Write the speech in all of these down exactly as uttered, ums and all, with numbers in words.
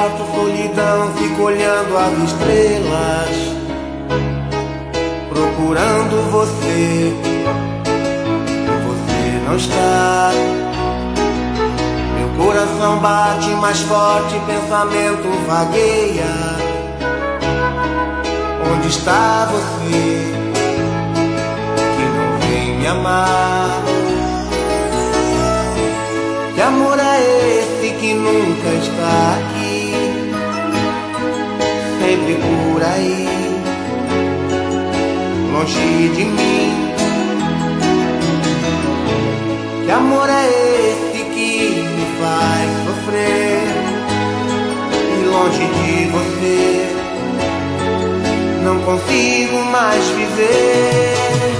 quarto, solidão, fico olhando as estrelas, procurando você. Você não está. Meu coração bate mais forte, pensamento vagueia. Onde está você, que não vem me amar? Que amor é esse que nunca está aqui, sempre por aí, longe de mim? Que amor é esse que me faz sofrer, e longe de você não consigo mais viver?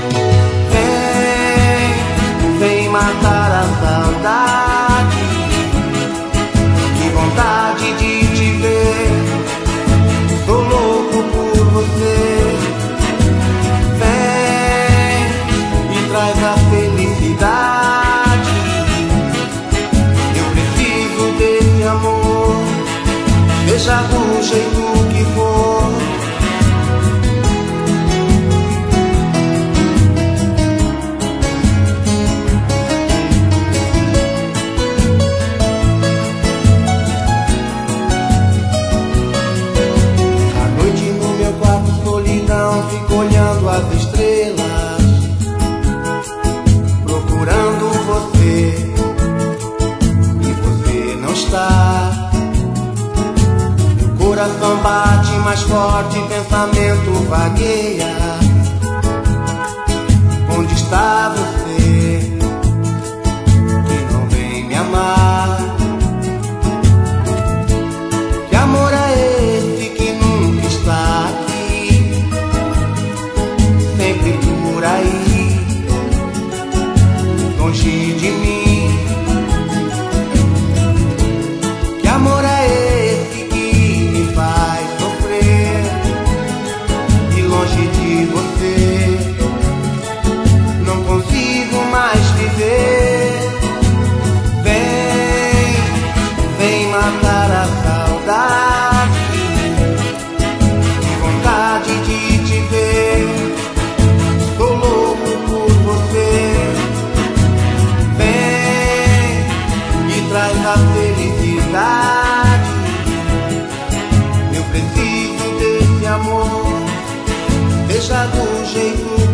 Vem, vem matar a saudade, que vontade de te ver, tô louco por você. Vem e traz a felicidade, eu preciso desse amor, seja do jeito que for. Fico olhando as estrelas, procurando você, e você não está. Meu coração bate mais forte, pensamento vagueia. Onde está você, que não vem me amar? Que amor é esse que nunca está aqui, sempre por aí, longe de mim? Que amor é esse que me faz sofrer, e longe de você não consigo mais viver? Vem, vem matar a saudade, que vontade de te ver, tô louco por você. Vem e traz a felicidade, eu preciso desse amor, deixa do jeito